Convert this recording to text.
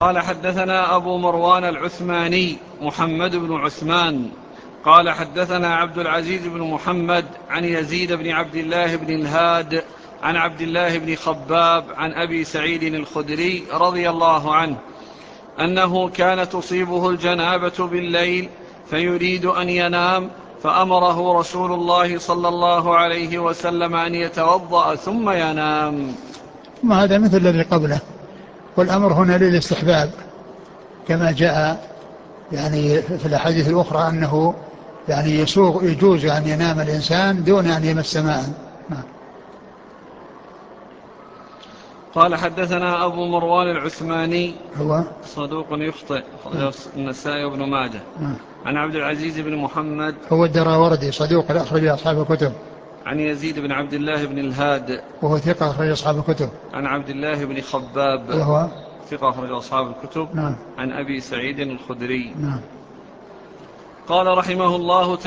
قال حدثنا أبو مروان العثماني محمد بن عثمان قال حدثنا عبد العزيز بن محمد عن يزيد بن عبد الله بن الهاد عن عبد الله بن خباب عن أبي سعيد الخدري رضي الله عنه أنه كان تصيبه الجنابة بالليل فيريد أن ينام فأمره رسول الله صلى الله عليه وسلم أن يتوضأ ثم ينام. ما هذا مثل الذي قبله، والأمر هنا للاستحباب كما جاء يعني في الأحاديث الأخرى أنه يعني يجوز أن ينام الإنسان دون أن يمس ماء. قال حدثنا أبو مروان العثماني هو صدوق يخطئ النسائي وابن ماجه. عن عبد العزيز بن محمد هو الدراوردي صدوق أخرج أصحاب الكتب. عن يزيد بن عبد الله بن الهاد وهو ثقة أخرج أصحاب الكتب. عن عبد الله بن خباب وهو ثقة أخرج أصحاب الكتب. نعم. عن أبي سعيد الخدري. نعم. قال رحمه الله